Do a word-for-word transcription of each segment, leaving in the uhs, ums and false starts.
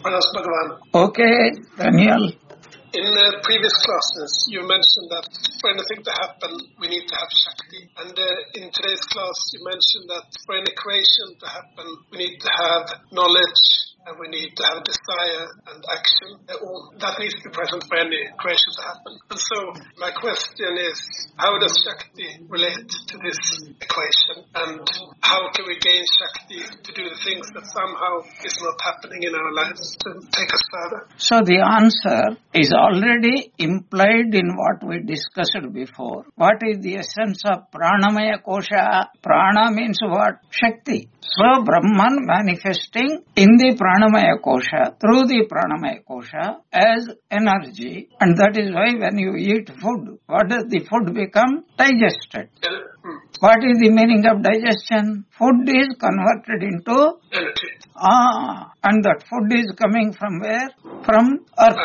Pranas Bhagavan. Okay, Daniel. In uh, previous classes, you mentioned that for anything to happen, we need to have Shakti. And uh, in today's class, you mentioned that for any creation to happen, we need to have knowledge, and we need to have desire and action. All that needs to be present for any creation to happen. And so my question is, how does Shakti relate to this equation? And how can we gain Shakti to do the things that somehow is not happening in our lives to take us further? So the answer is already implied in what we discussed before. What is the essence of Pranamaya Kosha? Prana means what? Shakti. So Brahman manifesting in the Pranamaya Kosha, through the Pranamaya Kosha as energy. And that is why when you eat food, what does the food become? Digested. What is the meaning of digestion? Food is converted into Energy. Ah, and that food is coming from where? From earth.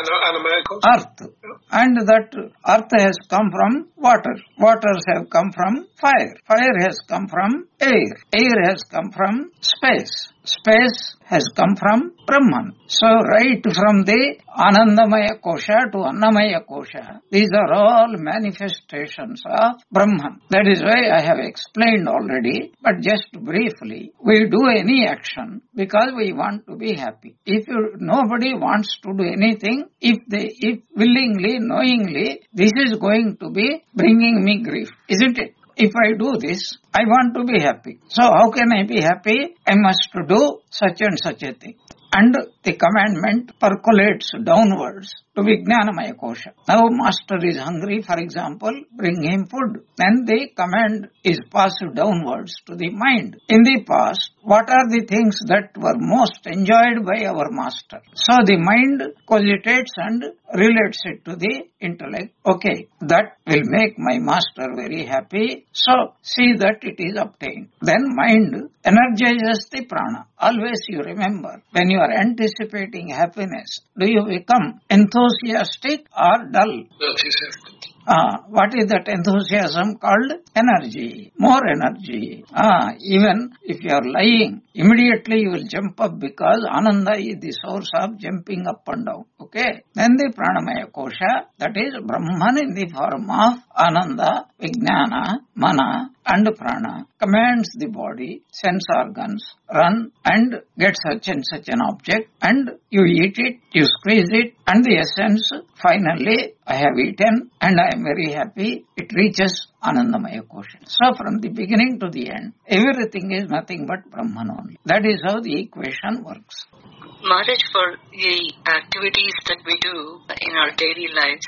Earth. And that earth has come from water. Waters have come from fire. Fire has come from air. Air has come from space. Space has come from Brahman. So right from the Anandamaya Kosha to Annamaya Kosha, these are all manifestations of Brahman. That is why I have explained already, but just briefly, we do any action because we want to be happy. If you, nobody wants to do anything, if they, if willingly, knowingly, this is going to be bringing me grief, isn't it? If I do this, I want to be happy. So how can I be happy? I must do such and such a thing. And the commandment percolates downwards to Vijnanamaya Kosha. Now master is hungry, for example, bring him food. Then the command is passed downwards to the mind. In the past, what are the things that were most enjoyed by our master? So the mind cogitates and relates it to the intellect. Okay, that will make my master very happy. So see that it is obtained. Then mind energizes the prana. Always you remember, when you are anticipating happiness, do you become enthusiastic or dull? Enthusiastic. Uh, what is that enthusiasm called? Energy. More energy. Uh, even if you are lying, immediately you will jump up because Ananda is the source of jumping up and down. Okay? Then the Pranamaya Kosha, that is Brahman in the form of Ananda, Vijnana, Mana and Prana, commands the body, sense organs, run and get such and such an object, and you eat it, you squeeze it, and the essence, finally, I have eaten and I am very happy, it reaches Anandamaya Kosha. So from the beginning to the end, everything is nothing but Brahman only. That is how the equation works. Maharaj, for the activities that we do in our daily lives,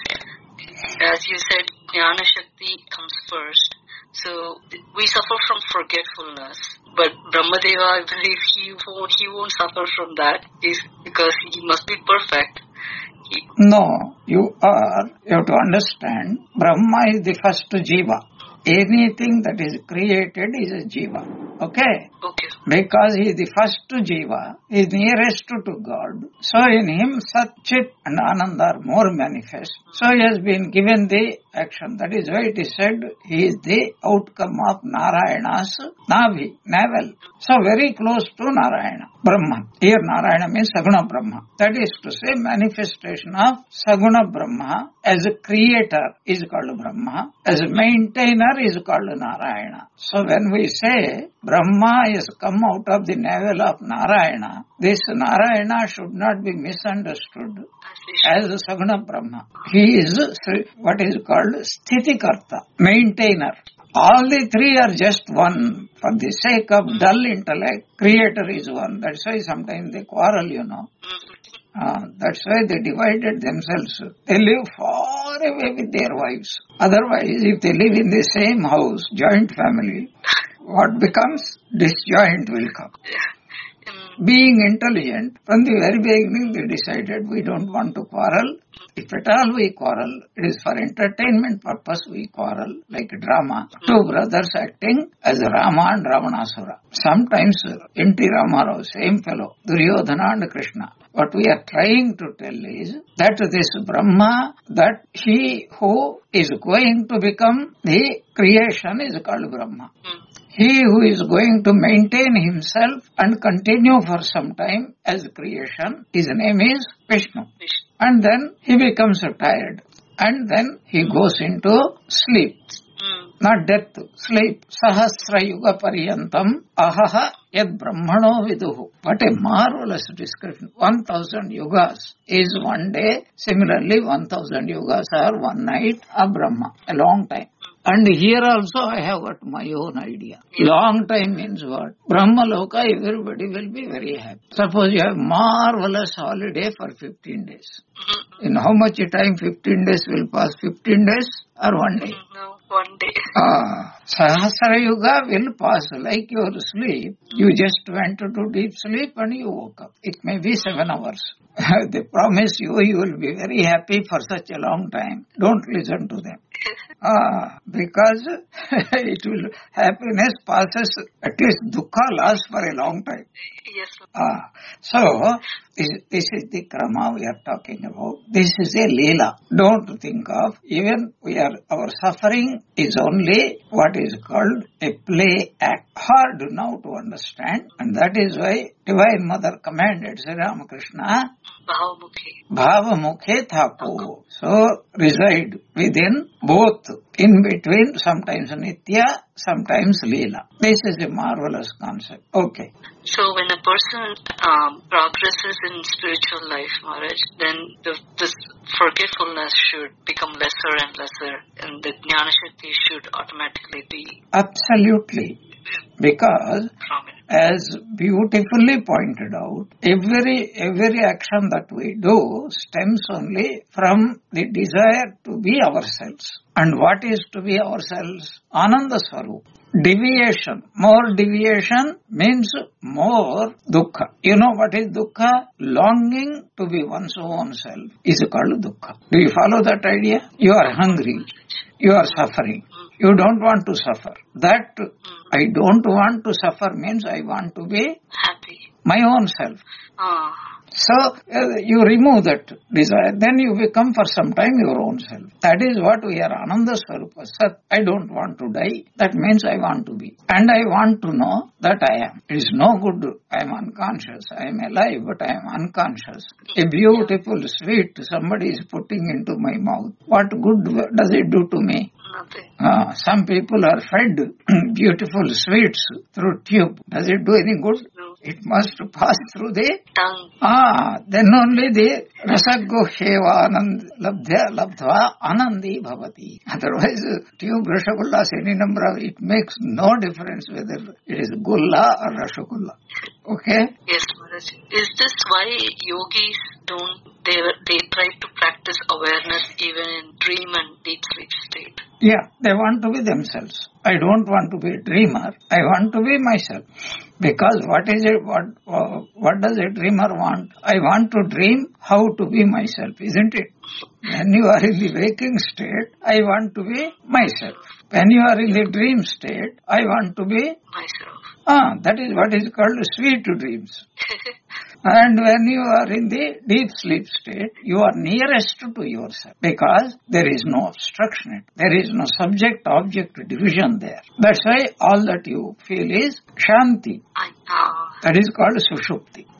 as you said, Jnana Shakti comes first. So we suffer from forgetfulness. But Brahmadeva, I believe he won't, he won't suffer from that because he must be perfect. He... No, you are, you have to understand, Brahma is the first jiva. Anything that is created is a jiva. Okay? Okay. Because he is the first jiva, he is nearest to God. So in him, Sat, Chit and Ananda are more manifest. So he has been given the action. That is why it is said he is the outcome of Narayana's Navi, navel. So very close to Narayana, Brahman. Here Narayana means Saguna Brahma. That is to say manifestation of Saguna Brahma as a creator is called Brahma, as a maintainer is called Narayana. So when we say Brahma is come out of the navel of Narayana, this Narayana should not be misunderstood as a Saguna Brahma. He is what is called Sthitikarta, maintainer. All the three are just one. For the sake of dull intellect, creator is one. That's why sometimes they quarrel, you know. Uh, that's why they divided themselves. They live far away with their wives. Otherwise, if they live in the same house, joint family, what becomes? Disjoint will come. Being intelligent, from the very beginning they decided we don't want to quarrel. If at all we quarrel, it is for entertainment purpose we quarrel, like drama. Two brothers acting as Rama and Ravanasura. Sometimes N T Ramarao, same fellow, Duryodhana and Krishna. What we are trying to tell is that this Brahma, that he who is going to become the creation is called Brahma. he who is going to maintain himself and continue for some time as creation, his name is Vishnu. And then he becomes tired. And then he goes into sleep. Mm. Not death, sleep. Sahasra yuga pariyantam ahaha yad brahmano viduhu. What a marvelous description. One thousand yugas is one day. Similarly, one thousand yugas are one night of Brahma. A long time. And here also I have got my own idea. Long time means what? Brahma Loka, everybody will be very happy. Suppose you have marvelous holiday for fifteen days. Mm-hmm. In how much time fifteen days will pass? fifteen days or one day? No, one day. Ah, Sahasra Yuga will pass like your sleep. You just went to deep sleep and you woke up. It may be seven hours. They promise you, you will be very happy for such a long time. Don't listen to them. Ah, because it will, happiness passes, at least dukkha lasts for a long time. Yes. Ah, so this, this is the krama we are talking about. This is a leela. Don't think of, even we are, our suffering is only what is called a play act. Hard now to understand, and that is why Divine Mother commanded Sri Ramakrishna, Bhavamukhe. Bhavamukhe Thapo. So reside within both, in between, sometimes Nitya, sometimes Leela. This is a marvelous concept. Okay. So when a person um, progresses in spiritual life, Maharaj, then the, this forgetfulness should become lesser and lesser, and the Jnana Shakti should automatically be... Absolutely. Because, prominent. as beautifully pointed out, every every action that we do stems only from the desire to be ourselves. And what is to be ourselves? Ananda Swarup. Deviation. More deviation means more dukkha. You know what is dukkha? Longing to be one's own self is called dukkha. Do you follow that idea? You are hungry. You are suffering. You don't want to suffer. That I don't want to suffer means I want to be happy. My own self. Ah. So uh, you remove that desire, then you become for some time your own self. That is what we are, Ananda Swarupa. Sat, I don't want to die. That means I want to be. And I want to know that I am. It is no good I am unconscious. I am alive, but I am unconscious. A beautiful sweet somebody is putting into my mouth. What good does it do to me? Nothing. Uh, some people are fed beautiful sweets through tube. Does it do any good? No. It must pass through the Tongue. Ah, then only the rasaggo sheva anand labdhya labdhva anandi bhavati. Otherwise, tube rasagullas, any number of, it makes no difference whether it is gulla or rasagullah. Okay? Yes, Maharaj. Is this why yogis don't, they, they try to practice awareness even in dream and deep sleep state? Yeah, they want to be themselves. I don't want to be a dreamer. I want to be myself. Because what is it? What uh, what does a dreamer want? I want to dream how to be myself, isn't it? When you are in the waking state, I want to be myself. When you are in the dream state, I want to be myself. Ah, that is what is called sweet dreams. And when you are in the deep sleep state, you are nearest to yourself because there is no obstruction. There is no subject-object division there. That's why all that you feel is Shanti. I, uh, That is called Sushupti.